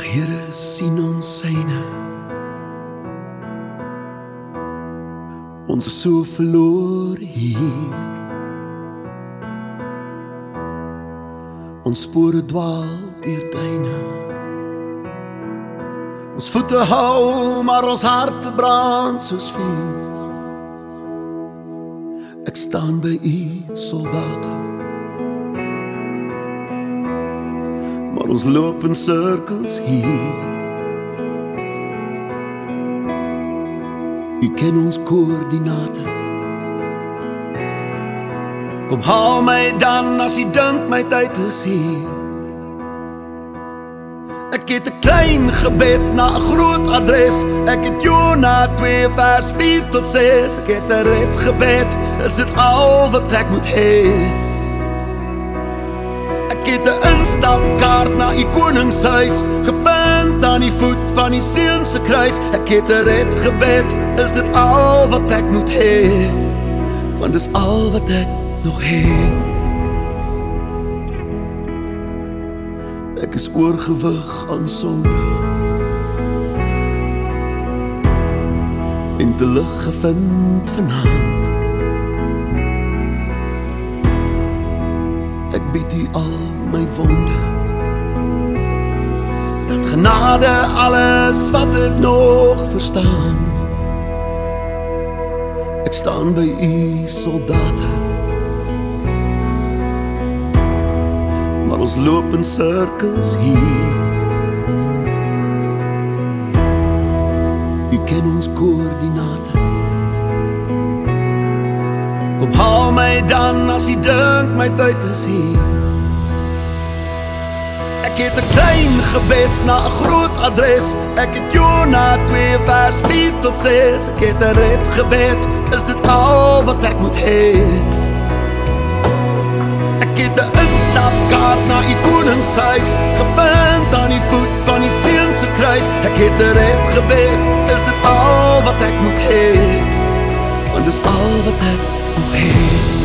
Here sien ons syne. Ons is so verloor hier. Ons spore dwaal deur duine. Ons voete hou, maar ons harte brand soos vuur. Ek staan by u soldate, maar ons loop in sirkels hier. U ken ons koördinate. Kom haal my dan as u dink my tyd is hier. Ek het 'n klein gebed na 'n groot adres. Ek het Jona 2 vers 4 tot 6. Ek het 'n red gebed, is dit al wat ek moet hê. Ek het 'n instapkaart na u koningshuis, gevind aan die voet van die seun se kruis. Ek het 'n red gebed, is dit al wat ek moet hê, want dis al wat ek nog het. Ek is oorgewig aan sonde en te lig gevind vanaand. Ek bied u al my wonde, dat genade alles wat ek nog verstaan. Ek staan by u soldate, maar ons loop in sirkels hier. U ken ons koördinate. Kom haal my dan as u dink my tyd is hier. Ek het 'n klein gebed na 'n groot adres. Ek het Jona 2 vers 4 tot 6. Ek het 'n red gebed, is dit al wat ek moet hê. Ek het 'n instapkaart na u koningshuis, gevind aan die voet van die seun se kruis. Ek het 'n red gebed, is dit al wat ek moet hê, want dis al wat ek nog het.